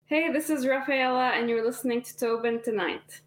Hey, this is Rafaela, and you're listening to Tobin Tonight.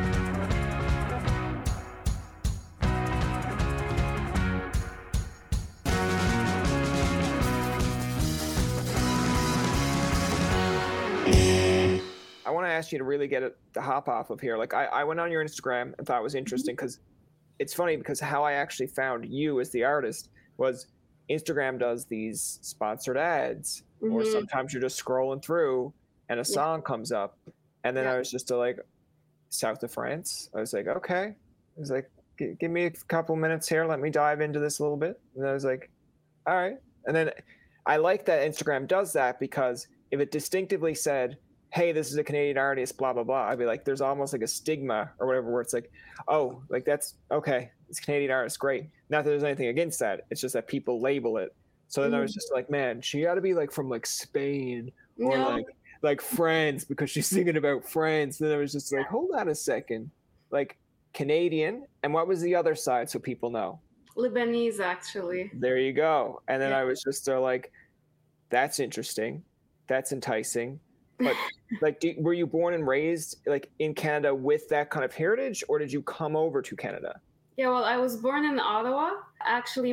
I want to ask you to really get the hop off of here. Like I went on your Instagram and thought it was interesting because it's funny because how I actually found you as the artist was Instagram does these sponsored ads, or sometimes you're just scrolling through and a song comes up, and then I was just like, south of France. I was like, okay. I was like, give me a couple minutes here. Let me dive into this a little bit. And I was like, all right. And then I like that Instagram does that because if it distinctively said, hey, this is a Canadian artist, blah, blah, blah, I'd be like, there's almost like a stigma or whatever where it's like, oh, like that's okay. It's a Canadian artist. Great. Not that there's anything against that. It's just that people label it. So then I was just like, man, she got to be like from like Spain or like France because she's singing about France. Then I was just like, hold on a second. Like Canadian. And what was the other side so people know? Lebanese, actually. There you go. And then I was just like, that's interesting. That's enticing. But like, were you born and raised like in Canada with that kind of heritage, or did you come over to Canada? Yeah, well, I was born in Ottawa. Actually,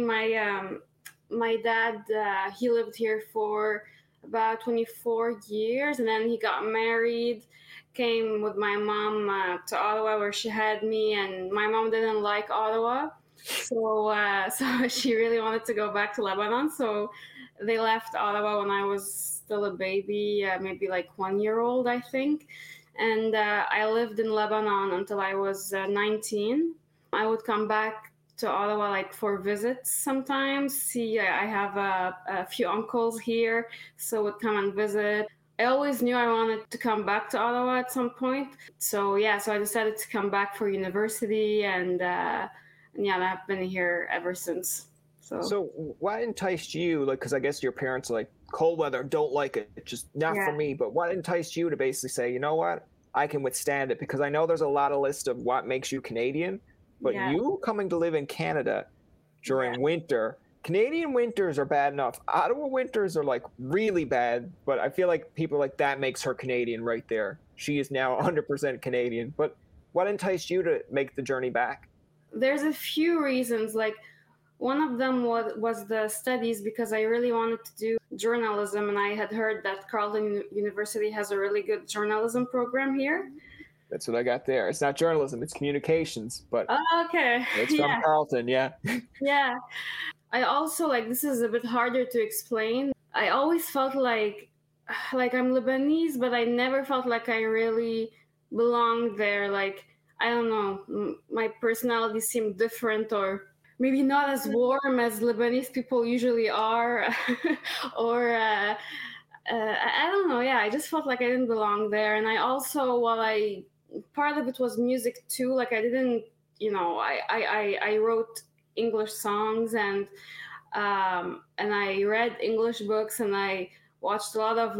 my dad, he lived here for about 24 years, and then he got married, came with my mom to Ottawa where she had me, and my mom didn't like Ottawa. So she really wanted to go back to Lebanon. So they left Ottawa when I was still a baby, maybe like 1 year old, I think. And I lived in Lebanon until I was 19. I would come back to Ottawa like for visits sometimes. See, I have a few uncles here, so would come and visit. I always knew I wanted to come back to Ottawa at some point. So I decided to come back for university, and I've been here ever since. So what enticed you, like, because I guess your parents are like, cold weather, don't like it, just not for me, but what enticed you to basically say, you know what, I can withstand it? Because I know there's a lot of list of what makes you Canadian, but you coming to live in Canada during winter, Canadian winters are bad enough. Ottawa winters are like really bad, but I feel like people like that makes her Canadian right there. She is now 100% Canadian. But what enticed you to make the journey back? There's a few reasons. Like, one of them was the studies, because I really wanted to do journalism, and I had heard that Carleton University has a really good journalism program here. That's what I got there. It's not journalism, it's communications, but okay. It's from Carleton, yeah. I also, like, this is a bit harder to explain. I always felt like I'm Lebanese, but I never felt like I really belonged there. Like, I don't know, my personality seemed different, or maybe not as warm as Lebanese people usually are, or I don't know. Yeah, I just felt like I didn't belong there. And I also, part of it was music too. Like, I didn't, I wrote English songs, and I read English books, and I watched a lot of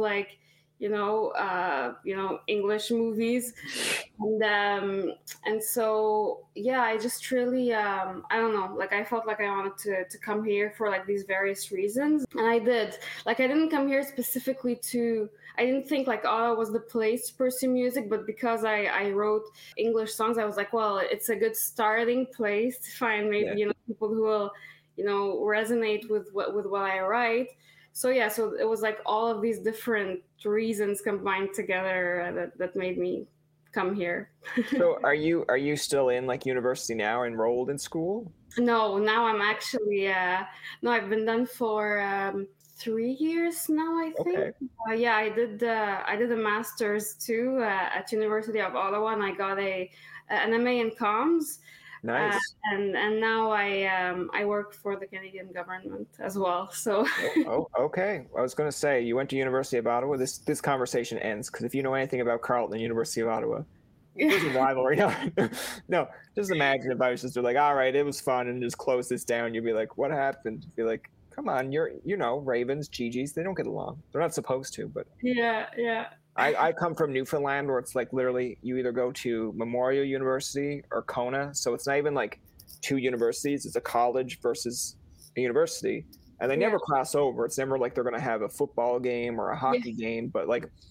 English movies, and so I just really I don't know, like, I felt like I wanted to come here for like these various reasons, and I did. Like, I didn't come here specifically I didn't think like Ottawa was the place to pursue music, but because I wrote English songs, I was like, well, it's a good starting place to find maybe people who will resonate with what I write. So it was like all of these different reasons combined together that made me come here. So are you still in like university now, enrolled in school? No, now I'm actually no, I've been done for 3 years now, I think. Okay. I did a master's too at University of Ottawa, and I got an MA in comms. Nice. And now I work for the Canadian government as well. So. Okay. I was going to say, you went to University of Ottawa. This conversation ends because if you know anything about Carleton, University of Ottawa, there's a rivalry. No, just imagine if I was just like, all right, it was fun, and just close this down. You'd be like, what happened? You'd be like, come on, Ravens, Gee-Gees, they don't get along. They're not supposed to, but. Yeah. I come from Newfoundland, where it's like literally you either go to Memorial University or Kona. So it's not even like two universities. It's a college versus a university. And they never cross over. It's never like they're going to have a football game or a hockey game. But like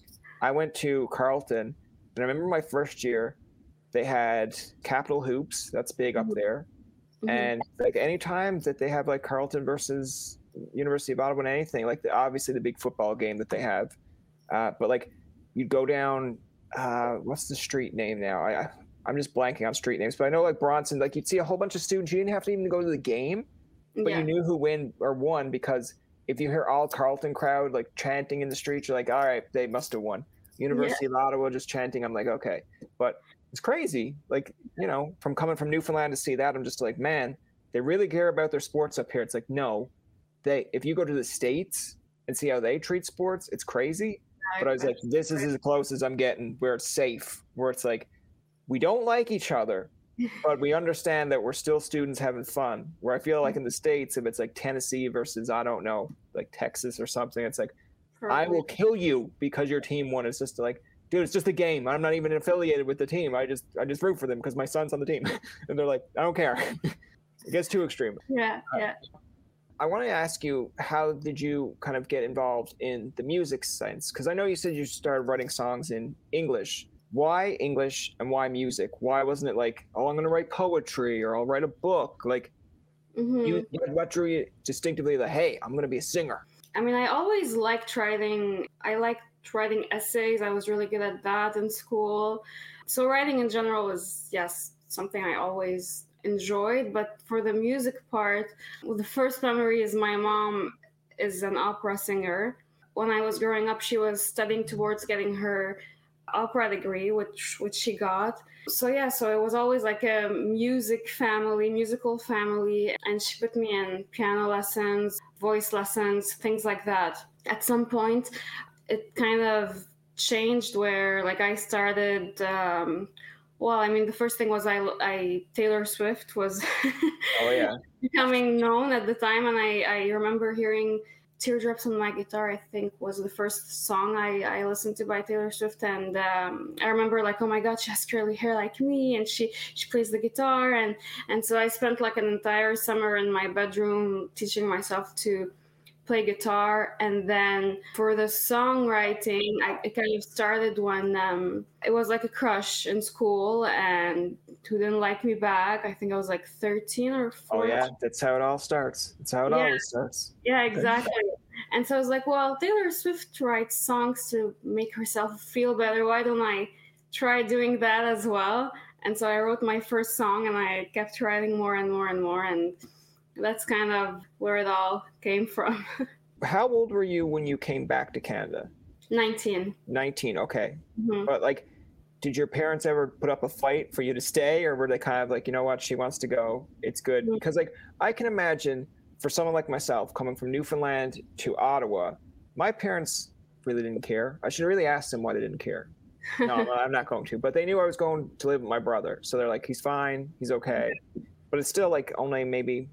I went to Carleton, and I remember my first year, they had Capital Hoops. That's big up there. And like any time that they have like Carleton versus University of Ottawa and anything, like obviously the big football game that they have, but like you'd go down, what's the street name now? I'm just blanking on street names, but I know like Bronson, like you'd see a whole bunch of students. You didn't have to even go to the game, but you knew who won because if you hear all Carleton crowd like chanting in the streets, you're like, all right, they must have won. University of Ottawa just chanting. I'm like, okay, but it's crazy. Like, you know, from coming from Newfoundland to see that, I'm just like, man, they really care about their sports up here. It's like, no, if you go to the States and see how they treat sports, it's crazy. But I was like, this is as close as I'm getting where it's safe, where it's like, we don't like each other, but we understand that we're still students having fun. Where I feel like in the States, if it's like Tennessee versus, I don't know, like Texas or something, it's like, I will kill you because your team won. It's just like, dude, it's just a game. I'm not even affiliated with the team. I just root for them because my son's on the team. And they're like, I don't care. It gets too extreme. Yeah. I want to ask you, how did you kind of get involved in the music sense? Because I know you said you started writing songs in English. Why English and why music? Why wasn't it like, oh, I'm going to write poetry or I'll write a book? Like, what drew you distinctively that, hey, I'm going to be a singer? I mean, I always liked writing. I liked writing essays. I was really good at that in school. So writing in general was, yes, something I always enjoyed. But for the music part, well, the first memory is my mom is an opera singer. When I was growing up, she was studying towards getting her opera degree, which she got. So it was always like a musical family. And she put me in piano lessons, voice lessons, things like that. At some point, it kind of changed where like I started, the first thing was Taylor Swift was becoming known at the time. And I remember hearing Teardrops on My Guitar, I think was the first song I listened to by Taylor Swift. And I remember like, oh my God, she has curly hair like me. And she plays the guitar. And so I spent like an entire summer in my bedroom teaching myself to play guitar. And then for the songwriting, it kind of started when it was like a crush in school and who didn't like me back. I think I was like 13 or 14. Oh yeah, that's how it all starts. That's how it always starts. Yeah, exactly. And so I was like, well, Taylor Swift writes songs to make herself feel better. Why don't I try doing that as well? And so I wrote my first song and I kept writing more and more and more. And that's kind of where it all came from. How old were you when you came back to Canada? 19. 19, okay. But like, did your parents ever put up a fight for you to stay, or were they kind of like, you know what, she wants to go, it's good? Because like, I can imagine for someone like myself coming from Newfoundland to Ottawa, my parents really didn't care. I should really ask them why they didn't care. No, I'm not going to. But they knew I was going to live with my brother. So they're like, he's fine, he's okay. But it's still like only maybe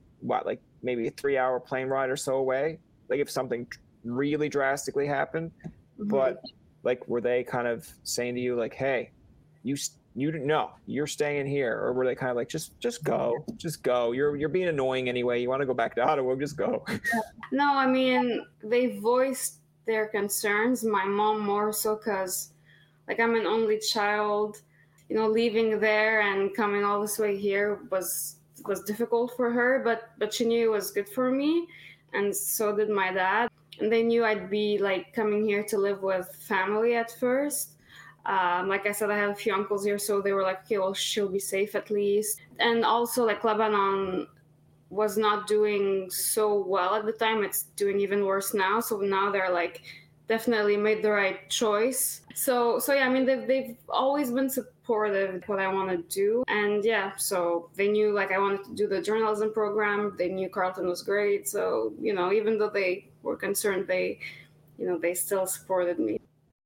a 3-hour plane ride or so away, like if something really drastically happened. But like, were they kind of saying to you like, hey, you didn't know you're staying here? Or were they kind of like, just go, you're being annoying anyway, you want to go back to Ottawa, just go? No, I mean, they voiced their concerns. My mom more so, because like I'm an only child, you know, leaving there and coming all this way here was difficult for her, but she knew it was good for me, and so did my dad. And they knew I'd be like coming here to live with family at first. Like I said, I have a few uncles here, so they were like, okay, well, she'll be safe at least. And also like Lebanon was not doing so well at the time. It's doing even worse now. So now they're like definitely made the right choice. So yeah, I mean, they've always been supportive of what I want to do. And yeah, so they knew like I wanted to do the journalism program. They knew Carleton was great. So, you know, even though they were concerned, they still supported me.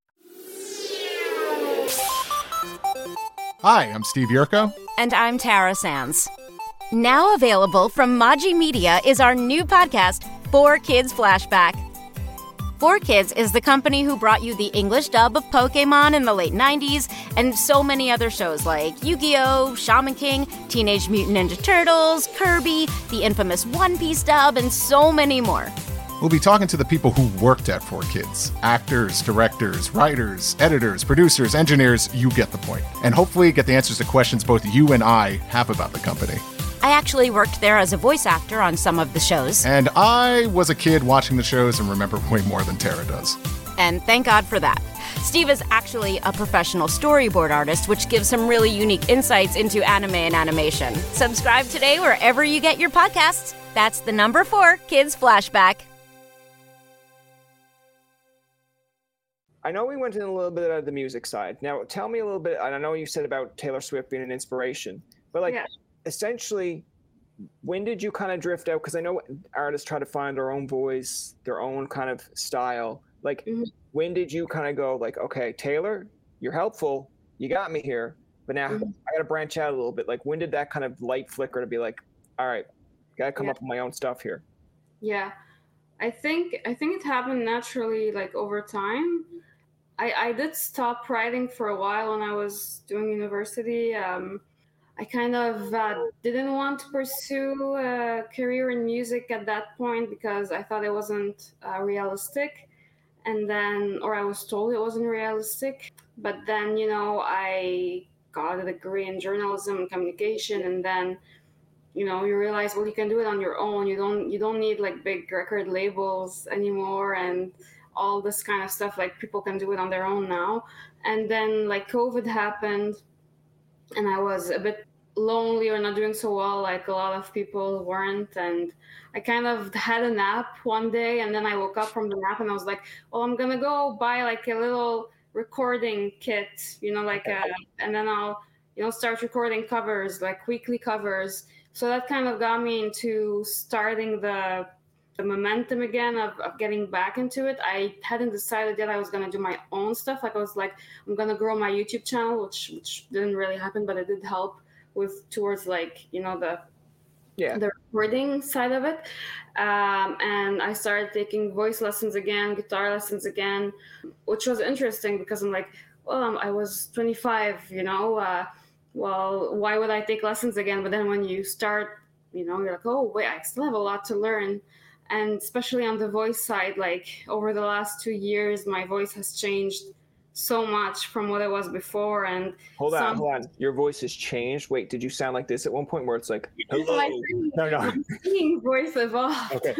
Hi, I'm Steve Yerko. And I'm Tara Sands. Now available from Maji Media is our new podcast, 4Kids Flashback. 4Kids is the company who brought you the English dub of Pokémon in the late 90s and so many other shows like Yu-Gi-Oh!, Shaman King, Teenage Mutant Ninja Turtles, Kirby, the infamous One Piece dub, and so many more. We'll be talking to the people who worked at 4Kids. Actors, directors, writers, editors, producers, engineers, you get the point. And hopefully get the answers to questions both you and I have about the company. I actually worked there as a voice actor on some of the shows. And I was a kid watching the shows and remember way more than Tara does. And thank God for that. Steve is actually a professional storyboard artist, which gives some really unique insights into anime and animation. Subscribe today wherever you get your podcasts. That's the number 4 Kids Flashback. I know we went in a little bit of the music side. Now, tell me a little bit, and I know you said about Taylor Swift being an inspiration, but essentially, when did you kind of drift out? Because I know artists try to find their own voice, their own kind of style. Like, when did you kind of go like, okay, Taylor, you're helpful, you got me here, but now I got to branch out a little bit. Like, when did that kind of light flicker to be like, all right, got to come up with my own stuff here? Yeah, I think it happened naturally, like over time. I did stop writing for a while when I was doing university. I kind of didn't want to pursue a career in music at that point because I thought it wasn't realistic. And then, or I was told it wasn't realistic. But then, I got a degree in journalism and communication. And then, you realize, well, you can do it on your own. You don't need like big record labels anymore. And all this kind of stuff, like people can do it on their own now. And then like COVID happened and I was a bit lonely or not doing so well, like a lot of people weren't. And I kind of had a nap one day and then I woke up from the nap and I was like, well, I'm going to go buy like a little recording kit, and then I'll, start recording covers, like weekly covers. So that kind of got me into starting the momentum again of getting back into it. I hadn't decided yet I was going to do my own stuff. Like I was like, I'm going to grow my YouTube channel, which didn't really happen, but it did help towards like, the recording side of it. And I started taking voice lessons again, guitar lessons again, which was interesting because I'm like, well, I was 25, well, why would I take lessons again? But then when you start, you're like, oh, wait, I still have a lot to learn. And especially on the voice side, like over the last 2 years, my voice has changed so much from what it was before. And hold on, your voice has changed. Wait, did you sound like this at one point where it's like, hello? My singing voice evolved. Okay.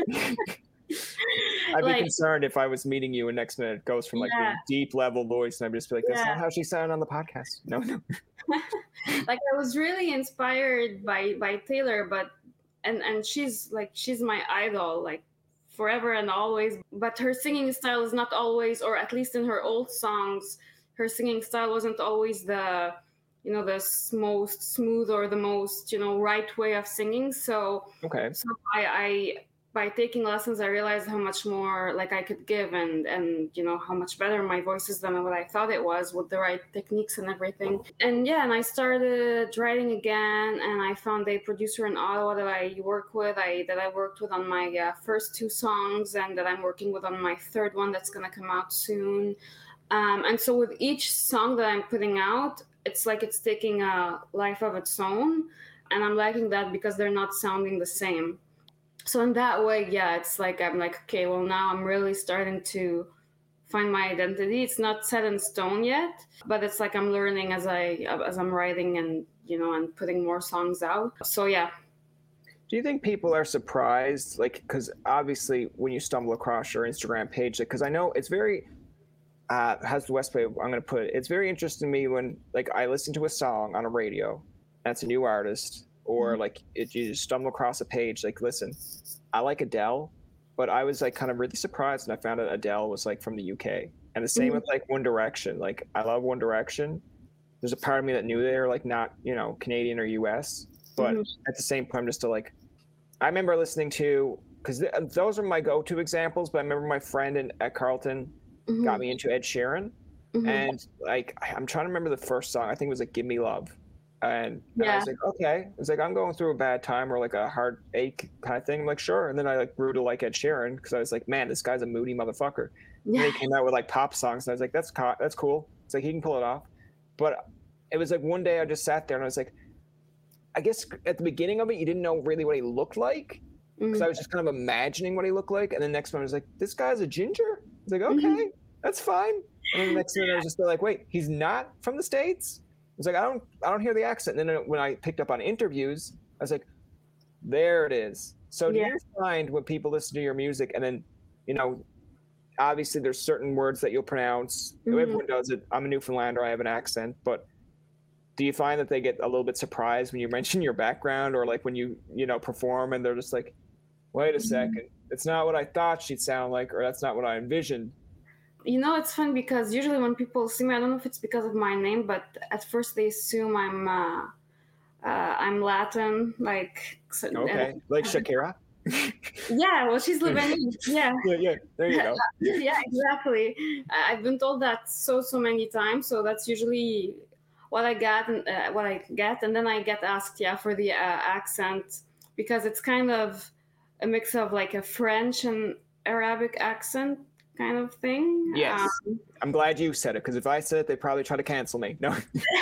I'd be concerned if I was meeting you and next minute it goes from like a deep level voice and I'd just be like, that's not how she sounded on the podcast. No. Like I was really inspired by Taylor, but and she's my idol, like forever and always. But her singing style is not always, or at least in her old songs, her singing style wasn't always the most smooth or the most right way of singing. So I by taking lessons, I realized how much more like I could give and how much better my voice is than what I thought it was with the right techniques and everything. And I started writing again, and I found a producer in Ottawa that I work with, that I worked with on my first 2 songs, and that I'm working with on my third one that's going to come out soon. And so with each song that I'm putting out, it's like it's taking a life of its own, and I'm liking that because they're not sounding the same. So in that way, it's like I'm like, okay, well now I'm really starting to find my identity. It's not set in stone yet, but it's like I'm learning as I'm writing and and putting more songs out. So yeah. Do you think people are surprised, like, because obviously when you stumble across your Instagram page, because I know it's very how's the best way I'm going to put it? It's very interesting to me when like I listen to a song on a radio, that's a new artist. Or like you just stumble across a page, like, listen, I like Adele, but I was like kind of really surprised and I found out Adele was like from the UK. And the same with like One Direction. Like I love One Direction. There's a part of me that knew they were like not, Canadian or US, but at the same point, I'm just I remember listening to, because those are my go-to examples, but I remember my friend at Carleton got me into Ed Sheeran. And like, I'm trying to remember the first song. I think it was like Give Me Love. And I was like, okay. It's like, I'm going through a bad time or like a heartache kind of thing. I'm like, sure. And then I like grew to like Ed Sheeran because I was like, man, this guy's a moody motherfucker. And he came out with like pop songs. And I was like, that's cool. It's like, he can pull it off. But it was like one day I just sat there and I was like, I guess at the beginning of it, you didn't know really what he looked like. because I was just kind of imagining what he looked like. And then next one I was like, this guy's a ginger? I was like, okay, that's fine. And then the next minute I was just like, wait, he's not from the States? I was like, I don't hear the accent. And then when I picked up on interviews, I was like, there it is. So do you find when people listen to your music and then, you know, obviously there's certain words that you'll pronounce, everyone does it. I'm a Newfoundlander, I have an accent, but do you find that they get a little bit surprised when you mention your background, or like when you know, perform and they're just like, wait a second, it's not what I thought she'd sound like, or that's not what I envisioned? You know, it's fun because usually when people see me, I don't know if it's because of my name, but at first they assume I'm Latin, like. Okay, like Shakira. Yeah, well, she's Lebanese. Yeah. Yeah. There you go. Yeah, exactly. I've been told that so many times, so that's usually what I get, and then I get asked, for the accent, because it's kind of a mix of like a French and Arabic accent kind of thing. Yes. I'm glad you said it, because if I said it, they'd probably try to cancel me. No.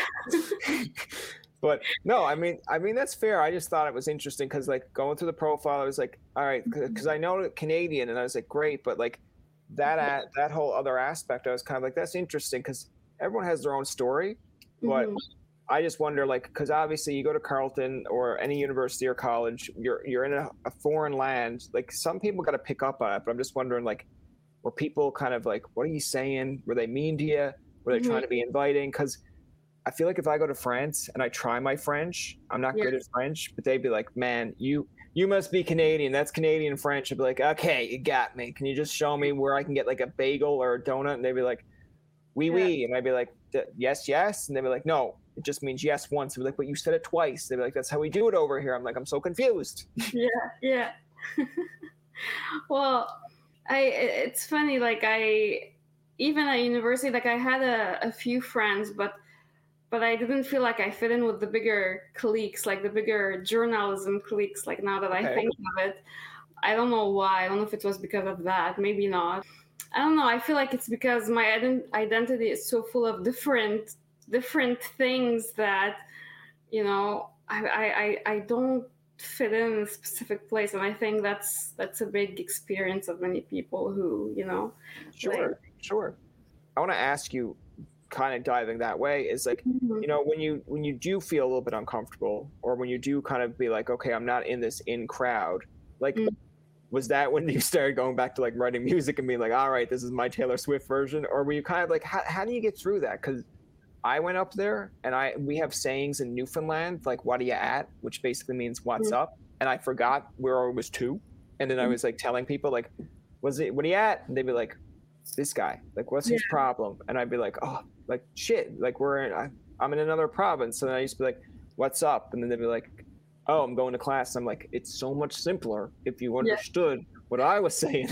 But no, I mean that's fair. I just thought it was interesting because, like, going through the profile, I was like, all right, because I know Canadian, and I was like, great, but like that whole other aspect, I was kind of like, that's interesting because everyone has their own story. But I just wonder, like, because obviously you go to Carleton or any university or college, you're in a foreign land. Like, some people got to pick up on it, but I'm just wondering, like, were people kind of like, what are you saying? Were they mean to you? Were they trying to be inviting? Because I feel like if I go to France and I try my French, I'm not good at French, but they'd be like, man, you must be Canadian. That's Canadian French. I'd be like, okay, you got me. Can you just show me where I can get like a bagel or a donut? And they'd be like, oui. And I'd be like, yes. And they'd be like, no, it just means yes once. I'd be like, but you said it twice. They'd be like, that's how we do it over here. I'm like, I'm so confused. Yeah. Well, it's funny. Like, even at university, like, I had a few friends, but I didn't feel like I fit in with the bigger cliques, like the bigger journalism cliques. Like, now that I think of it, I don't know why. I don't know if it was because of that. Maybe not. I don't know. I feel like it's because my identity is so full of different things that, you know, I don't fit in a specific place. And I think that's a big experience of many people who, you know. Sure. I want to ask you, kind of diving that way, is like, you know, when you do feel a little bit uncomfortable, or when you do kind of be like, okay, I'm not in this in crowd, like, was that when you started going back to like writing music and being like, all right, this is my Taylor Swift version? Or were you kind of like, how do you get through that? Because I went up there and we have sayings in Newfoundland, like, what are you at? Which basically means what's up. And I forgot where I was to. And then I was like telling people, like, what are you at? And they'd be like, this guy, like, what's his problem? And I'd be like, oh, like, shit, like, I'm in another province. And I used to be like, what's up? And then they'd be like, oh, I'm going to class. And I'm like, it's so much simpler if you understood what I was saying.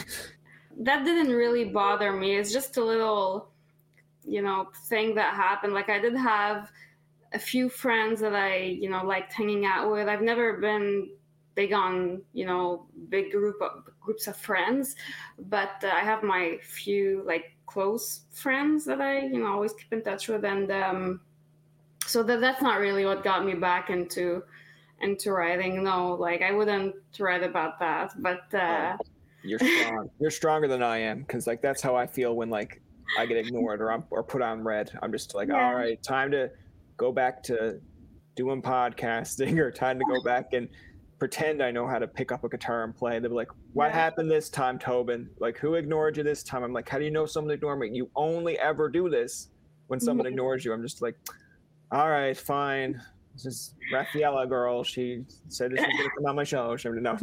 That didn't really bother me. It's just a little, you know, thing that happened. Like, I did have a few friends that I, you know, liked hanging out with. I've never been big on, you know, big groups of friends, but I have my few like close friends that I, you know, always keep in touch with, and so that's not really what got me back into writing. No, like, I wouldn't write about that, but you're strong. You're stronger than I am, because like that's how I feel when like I get ignored or put on red. I'm just like, all right, time to go back to doing podcasting, or time to go back and pretend I know how to pick up a guitar and play. They'll be like, what happened this time, Tobin? Like, who ignored you this time? I'm like, how do you know someone ignored me? You only ever do this when someone ignores you. I'm just like, all right, fine. This is Rafaela girl. She said this was going to come on my show. No.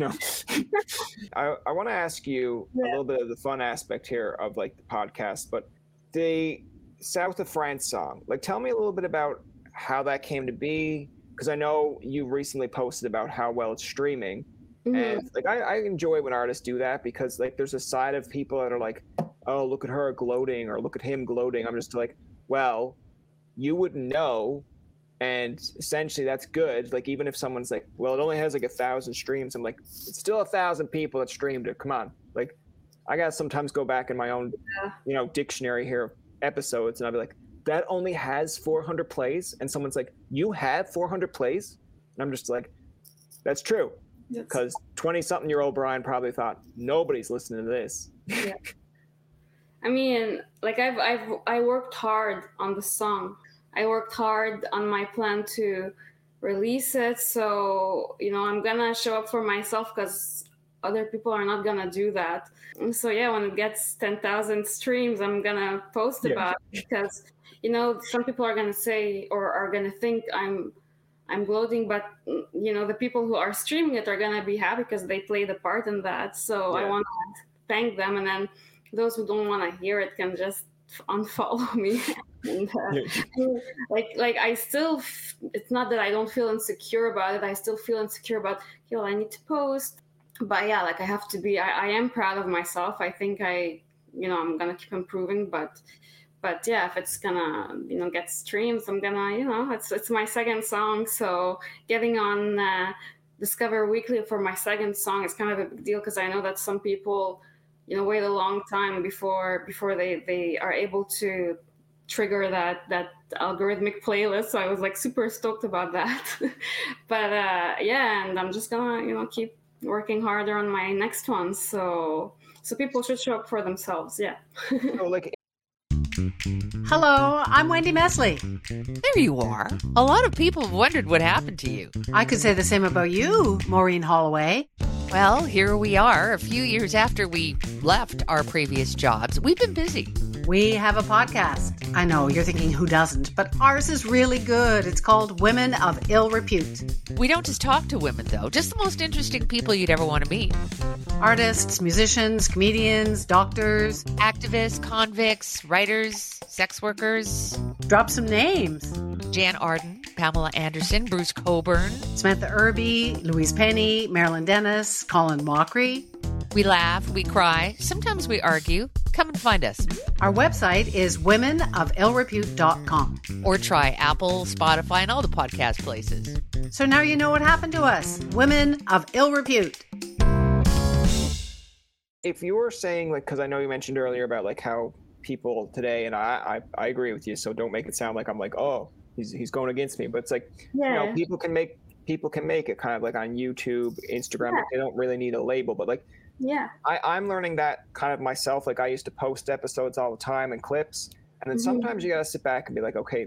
I want to ask you a little bit of the fun aspect here of like the podcast, but the South of France song, like, tell me a little bit about how that came to be. Because I know you recently posted about how well it's streaming. And like, I enjoy when artists do that, because like there's a side of people that are like, oh, look at her gloating, or look at him gloating. I'm just like, well, you wouldn't know. And essentially that's good. Like, even if someone's like, well, it only has like 1,000 streams, I'm like, it's still 1,000 people that streamed it. Come on. Like, I gotta sometimes go back in my own, you know, dictionary here of episodes, and I'll be like, that only has 400 plays. And someone's like, you have 400 plays? And I'm just like, that's true. because 20-something-year-old Brian probably thought nobody's listening to this. Yeah. I mean, like I worked hard on the song. I worked hard on my plan to release it. So, I'm gonna show up for myself because other people are not gonna do that. And so yeah, when it gets 10,000 streams, I'm gonna post about it because, some people are gonna say or are gonna think I'm gloating, but the people who are streaming it are gonna be happy because they played a part in that. So I want to thank them, and then those who don't want to hear it can just unfollow me. And, like I still, it's not that I don't feel insecure about it. I still feel insecure about, I need to post, but yeah, like I have to be. I am proud of myself. I think I'm gonna keep improving, but yeah, if it's gonna get streams, I'm gonna it's my second song, so getting on Discover Weekly for my second song is kind of a big deal because I know that some people wait a long time before they are able to trigger that algorithmic playlist. So I was like super stoked about that. But yeah, and I'm just gonna keep working harder on my next one. So people should show up for themselves. Yeah. Hello, I'm Wendy Mesley. There you are. A lot of people have wondered what happened to you. I could say the same about you, Maureen Holloway. Well, here we are, a few years after we left our previous jobs. We've been busy. We have a podcast. I know, you're thinking who doesn't, but ours is really good. It's called Women of Ill Repute. We don't just talk to women, though, just the most interesting people you'd ever want to meet. Artists, musicians, comedians, doctors, activists, convicts, writers, sex workers. Drop some names. Jan Arden, Pamela Anderson, Bruce Coburn, Samantha Irby, Louise Penny, Marilyn Dennis, Colin Mockery. We laugh, we cry, sometimes we argue. Come and find us. Our website is womenofillrepute.com. Or try Apple, Spotify, and all the podcast places. So now you know what happened to us. Women of Ill Repute. If you were saying, because I know you mentioned earlier about how people today, and I agree with you, so don't make it sound like I'm like, oh, he's going against me, but it's people can make it kind of like on YouTube, Instagram, they don't really need a label, but I'm learning that kind of myself. I used to post episodes all the time and clips, and then sometimes you gotta sit back and be like, okay,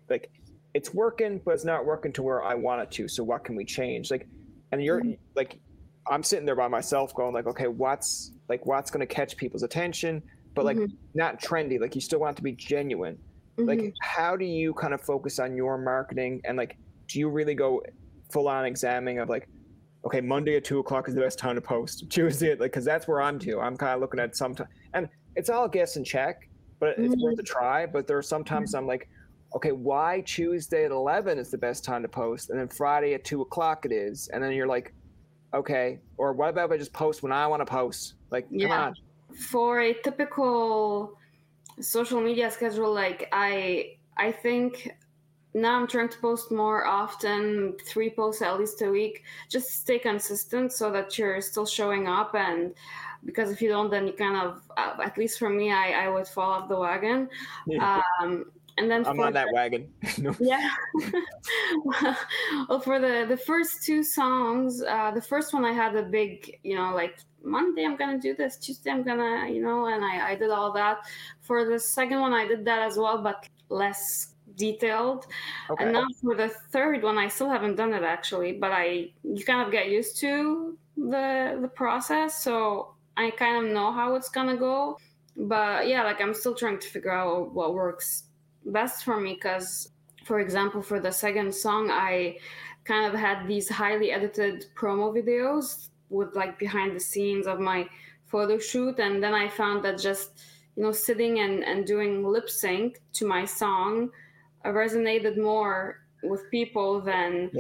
it's working, but it's not working to where I want it to, so what can we change? And you're I'm sitting there by myself going okay, what's going to catch people's attention, but not trendy. You still want it to be genuine. How do you kind of focus on your marketing, and do you really go full on examining of okay, Monday at 2:00 is the best time to post, Tuesday, because that's where I'm to. I'm kind of looking at sometimes, and it's all guess and check, but it's worth a try. But there are sometimes I'm like, okay, why Tuesday at 11 is the best time to post, and then Friday at 2:00 it is, and then you're like, okay, or what about if I just post when I want to post? Come on. For a typical social media schedule, I think now I'm trying to post more often, 3 posts at least a week, just stay consistent so that you're still showing up. And because if you don't, then you kind of, at least for me, I would fall off the wagon. Yeah. And then I'm on that wagon. Yeah. Well, for the first 2 songs, the first one I had a big, Monday I'm gonna do this, Tuesday I'm gonna, and I did all that. For the second one, I did that as well, but less detailed. Okay. And now for the third one, I still haven't done it actually, but you kind of get used to the process, so I kind of know how it's gonna go. But yeah, I'm still trying to figure out what works best for me, because for example, for the second song, I kind of had these highly edited promo videos with behind the scenes of my photo shoot, and then I found that just sitting and doing lip sync to my song resonated more with people than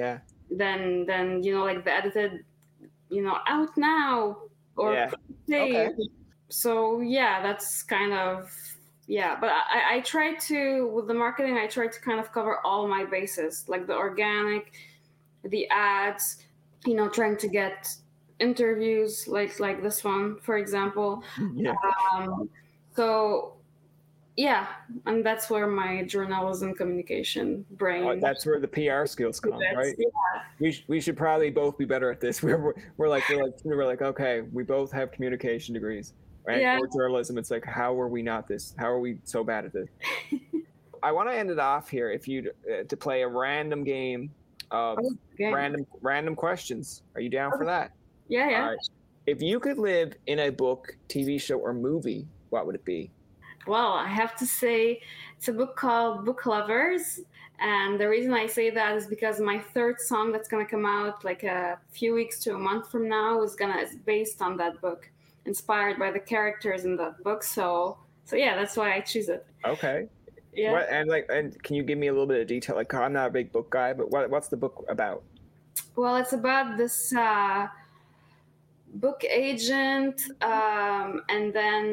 the edited out now or okay. So yeah, that's kind of but I try to, with the marketing, I try to kind of cover all my bases, the organic, the ads, trying to get interviews like this one, for example. Yeah. So Yeah, and that's where my journalism communication brain. That's where the PR skills come, right? Yeah. We should probably both be better at this. We're like okay, we both have communication degrees, right? Yeah. Or journalism. It's like, how are we not this? How are we so bad at this? I want to end it off here. If you to play a random game of random questions. Are you down for that? Yeah, yeah. All right. If you could live in a book, TV show, or movie, what would it be? Well, I have to say it's a book called Book Lovers. And the reason I say that is because my third song that's going to come out like a few weeks to a month from now is based on that book, inspired by the characters in that book. So yeah, that's why I choose it. Okay. Yeah. And can you give me a little bit of detail? Like, I'm not a big book guy, but what's the book about? Well, it's about this book agent, and then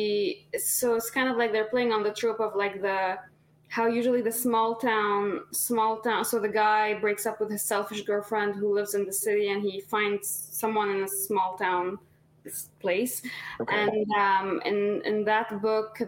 so it's kind of like they're playing on the trope of like how usually the small town, so the guy breaks up with his selfish girlfriend who lives in the city, and he finds someone in a small town place. Okay. And in that book,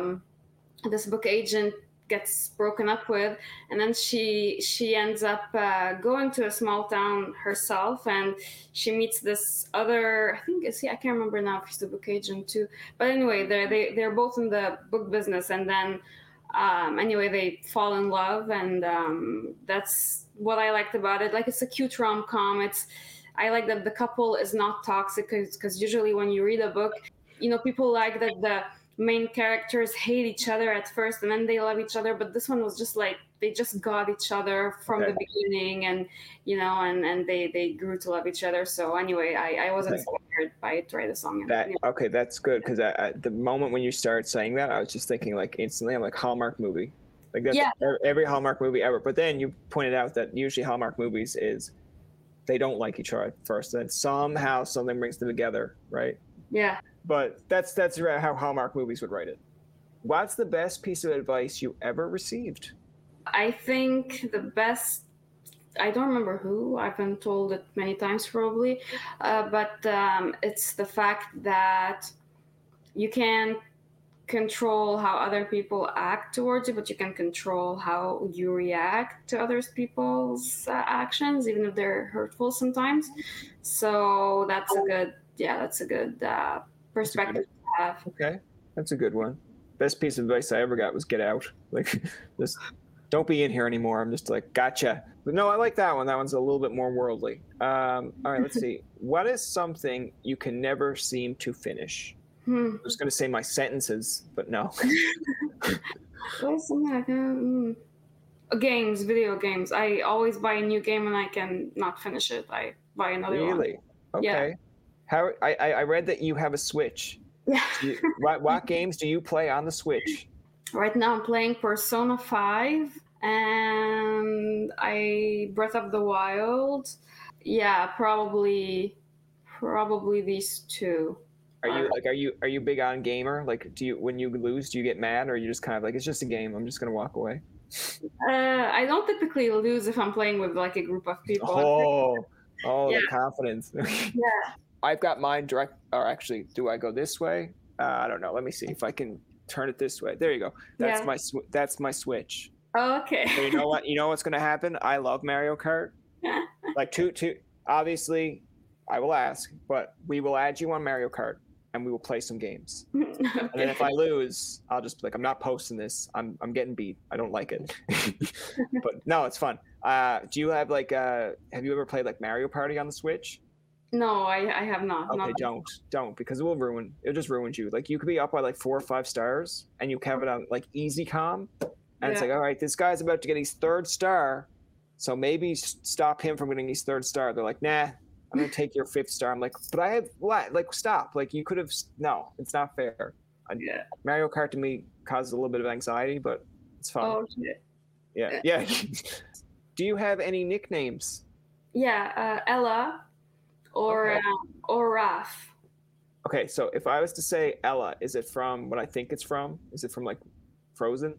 this book agent gets broken up with, and then she ends up going to a small town herself, and she meets this other, I can't remember now if he's the book agent too, but anyway, they're both in the book business, and then anyway they fall in love, and that's what I liked about it. Like, it's a cute rom-com. I like that the couple is not toxic, because usually when you read a book, people like that the main characters hate each other at first and then they love each other, but this one was just like they just got each other from the beginning, and and they grew to love each other. So anyway, I was inspired by it to write a song. Okay, that's good, because at the moment when you started saying that, I was just thinking like instantly, I'm like, Hallmark movie, like that's every Hallmark movie ever. But then you pointed out that usually Hallmark movies they don't like each other at first, and then somehow something brings them together, right? Yeah. But that's how Hallmark movies would write it. What's the best piece of advice you ever received? I think the best, I don't remember who, I've been told it many times probably, but it's the fact that you can't control how other people act towards you, but you can control how you react to other people's actions, even if they're hurtful sometimes. So that's a good perspective to have. Okay, that's a good one. Best piece of advice I ever got was get out. Like, just don't be in here anymore. I'm just like, gotcha. But no, I like that one. That one's a little bit more worldly. All right, let's see. What is something you can never seem to finish? I was going to say my sentences, but no. What is something I can... Games, video games. I always buy a new game and I can not finish it. I buy another one. Really? Okay. Yeah. How I read that you have a Switch. Yeah. What games do you play on the Switch? Right now I'm playing Persona 5 and Breath of the Wild. Yeah, probably these two. Are you big on gamer? Like, when you lose, do you get mad, or are you just kind of like, it's just a game, I'm just gonna walk away? I don't typically lose if I'm playing with like a group of people. Yeah. The confidence. Yeah. I've got mine direct, or actually, do I go this way? I don't know. Let me see if I can turn it this way. There you go. That's my Switch. Oh, okay. So you know what? You know what's going to happen? I love Mario Kart. Like, two. Obviously, I will ask, but we will add you on Mario Kart, and we will play some games. Okay. And then if I lose, I'll just be like, I'm not posting this. I'm getting beat. I don't like it. But no, it's fun. Do you have have you ever played like Mario Party on the Switch? No, I have not. Okay, don't, because it'll just ruin you. Like, you could be up by like 4 or 5 stars, and you have it on like easy com, and it's like, all right, this guy's about to get his 3rd star, so maybe stop him from getting his 3rd star. They're like, nah, I'm gonna take your 5th star. I'm like, but I have what? Like, stop. Like, you could have. No, it's not fair. Mario Kart to me causes a little bit of anxiety, but it's fun. Oh shit. Yeah. Do you have any nicknames? Yeah, Ella. Or Raph. Okay, so if I was to say Ella, is it from what I think it's from? Is it from like Frozen?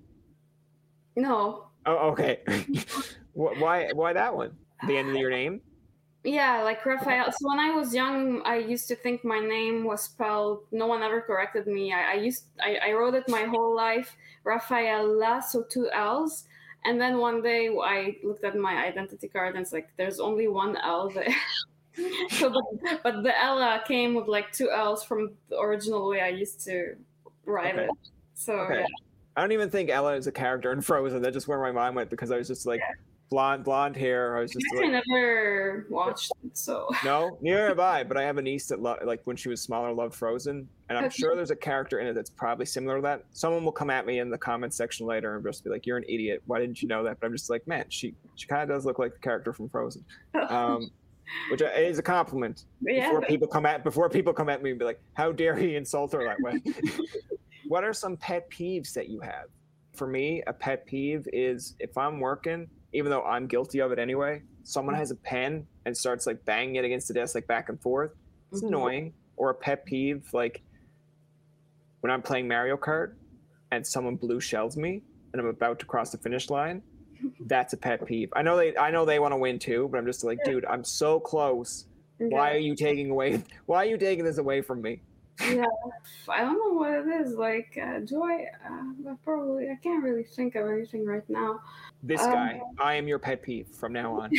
No. Oh, okay. Why that one? The end of your name? Yeah, like Raphael. So when I was young, I used to think my name was spelled. No one ever corrected me. I wrote it my whole life, Rafaela, so 2 L's. And then one day I looked at my identity card and it's like there's only 1 L there. So, but the Ella came with like 2 L's from the original way I used to write it. So yeah. I don't even think Ella is a character in Frozen. That's just where my mind went because I was just like blonde hair. I was just I never watched it, so no, neither have I. But I have a niece that like when she was smaller loved Frozen, and I'm sure there's a character in it that's probably similar to that. Someone will come at me in the comments section later and just be like, "You're an idiot. Why didn't you know that?" But I'm just like, man, she kind of does look like the character from Frozen, which is a compliment. Yeah. Before people come at me and be like, "How dare he insult her that way?" What are some pet peeves that you have? For me, a pet peeve is if I'm working, even though I'm guilty of it anyway, someone has a pen and starts like banging it against the desk, like back and forth. It's annoying. Or a pet peeve, like when I'm playing Mario Kart and someone blue shells me and I'm about to cross the finish line. That's a pet peeve. I know they want to win too, but I'm just like, dude, I'm so close. Why are you taking this away from me? Yeah, I don't know what it is. Like, I can't really think of anything right now. This guy, I am your pet peeve from now on.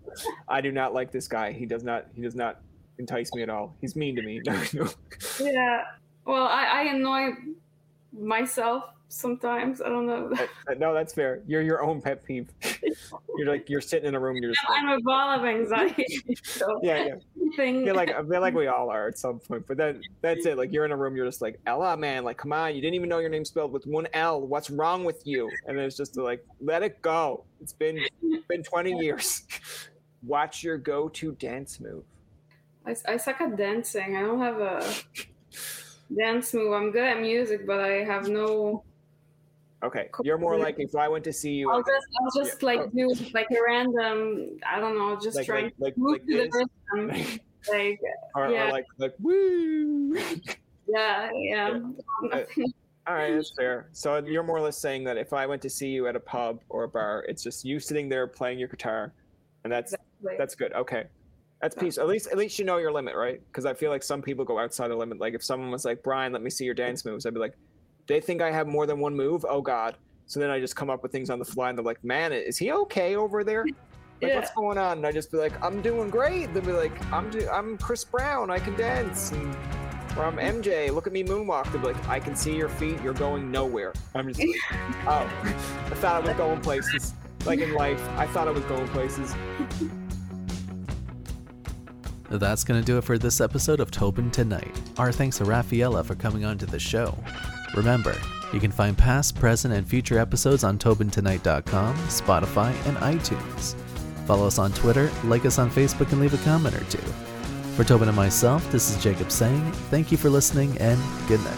I do not like this guy. He does not entice me at all. He's mean to me. Yeah. Well, I annoy myself sometimes. I don't know. No, that's fair. You're your own pet peeve. You're sitting in a room. You're just I'm a ball of anxiety. So yeah. I feel like we all are at some point. But that's it. Like you're in a room. You're just like, Ella, man. Like, come on. You didn't even know your name spelled with 1 L. What's wrong with you? And it's just like, let it go. It's been 20 years. Watch your go-to dance move. I suck at dancing. I don't have a dance move. I'm good at music, but I have no. Okay, you're more like if I went to see you. I'll just do like a random. I don't know, just like, trying to move to the rhythm. Or like woo. Yeah. All right, that's fair. So you're more or less saying that if I went to see you at a pub or a bar, it's just you sitting there playing your guitar, and that's good. Okay, that's peace. At least you know your limit, right? Because I feel like some people go outside the limit. Like if someone was like, Brian, let me see your dance moves, I'd be like, they think I have more than one move? Oh God. So then I just come up with things on the fly and they're like, man, is he okay over there? Like, what's going on? And I just be like, I'm doing great. They'll be like, I'm Chris Brown. I can dance. Or I'm MJ. Look at me moonwalk. They'll be like, I can see your feet. You're going nowhere. I'm just like, oh, I thought I was going places. Like in life, I thought I was going places. That's going to do it for this episode of Tobin Tonight. Our thanks to Rafaela for coming on to the show. Remember, you can find past, present, and future episodes on TobinTonight.com, Spotify, and iTunes. Follow us on Twitter, like us on Facebook, and leave a comment or two. For Tobin and myself, this is Jacob saying thank you for listening and good night.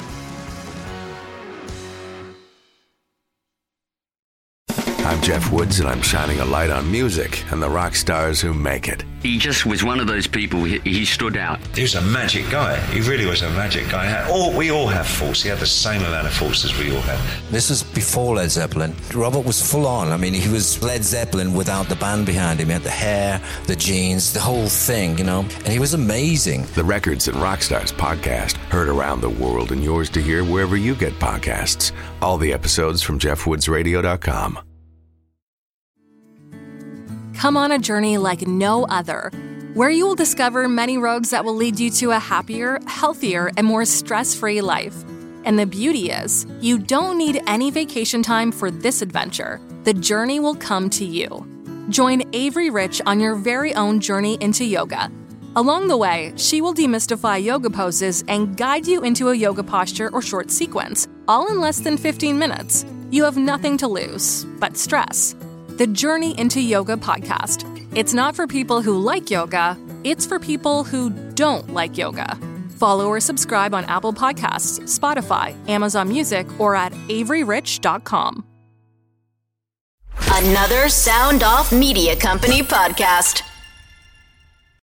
I'm Jeff Woods, and I'm shining a light on music and the rock stars who make it. He just was one of those people, he stood out. He was a magic guy. He really was a magic guy. We all have faults. He had the same amount of faults as we all had. This was before Led Zeppelin. Robert was full on. I mean, he was Led Zeppelin without the band behind him. He had the hair, the jeans, the whole thing, and he was amazing. The Records and Rockstars podcast, heard around the world and yours to hear wherever you get podcasts. All the episodes from JeffWoodsRadio.com. Come on a journey like no other, where you will discover many roads that will lead you to a happier, healthier, and more stress-free life. And the beauty is, you don't need any vacation time for this adventure. The journey will come to you. Join Avery Rich on your very own journey into yoga. Along the way, she will demystify yoga poses and guide you into a yoga posture or short sequence, all in less than 15 minutes. You have nothing to lose but stress. The Journey into Yoga podcast. It's not for people who like yoga, it's for people who don't like yoga. Follow or subscribe on Apple Podcasts, Spotify, Amazon Music, or at AveryRich.com. Another Sound Off Media Company podcast.